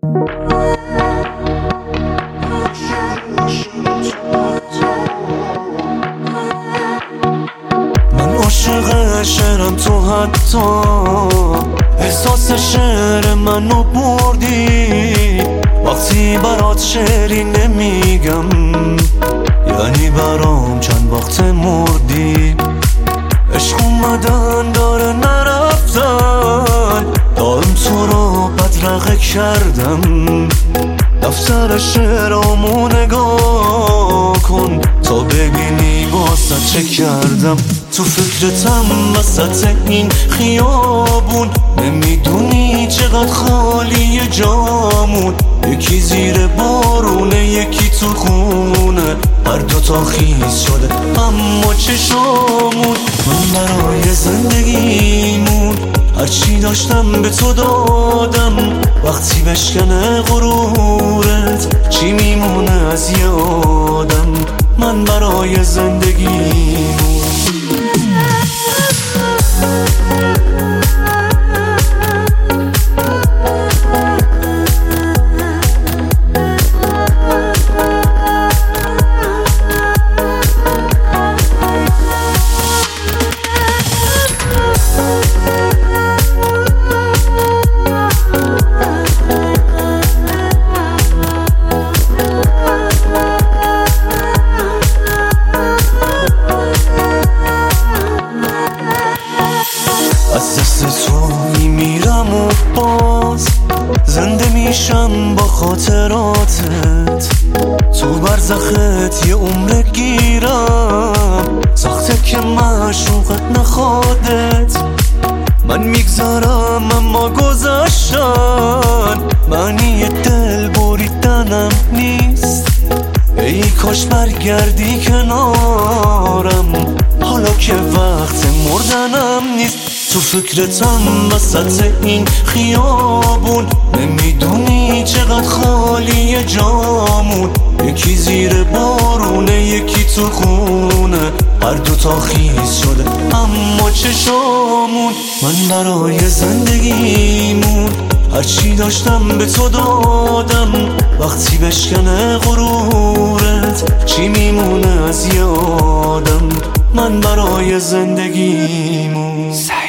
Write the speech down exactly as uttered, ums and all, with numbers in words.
من عاشق شعرم، تو حتی احساس شعر منو بردی. وقتی برات شعری نمیگم یعنی برام چند وقت مردی. عشق اومدن داره نرفتن، دارم تو رو بدرقه کردم. دفتر شعرامو نگاه کن تا ببینی واسه چه کردم. تو فکرتم وسط این خیابون، نمیدونی چقدر خالی جامون. یکی زیر بارونه یکی تو خونه، هر دوتا خیز شده اما چشامون. من برای زندگیمون هرچی داشتم به تو دادم. وقتی بشکنه غرورت چی میمونه از یادم؟ من برای زندگیمون از دست تو میمیرم و باز زنده میشم با خاطراتت. تو برزخت یه عمر گیرم، سخته که معشوقت نخوادت. من میگذارم اما گذشتن معنی دل بریدنم نیست. ای کاش برگردی کنارم حالا که وقت مردنم نیست. تو فکرتم وسط این خیابون، نمیدونی چقدر خالی جامون. یکی زیر بارونه یکی تو خونه، هر دوتا خیز شده اما چشامون. من برای زندگیمون هرچی داشتم به تو دادم. وقتی بشکنه غرورت چی میمونه از یادم؟ من برای زندگیمون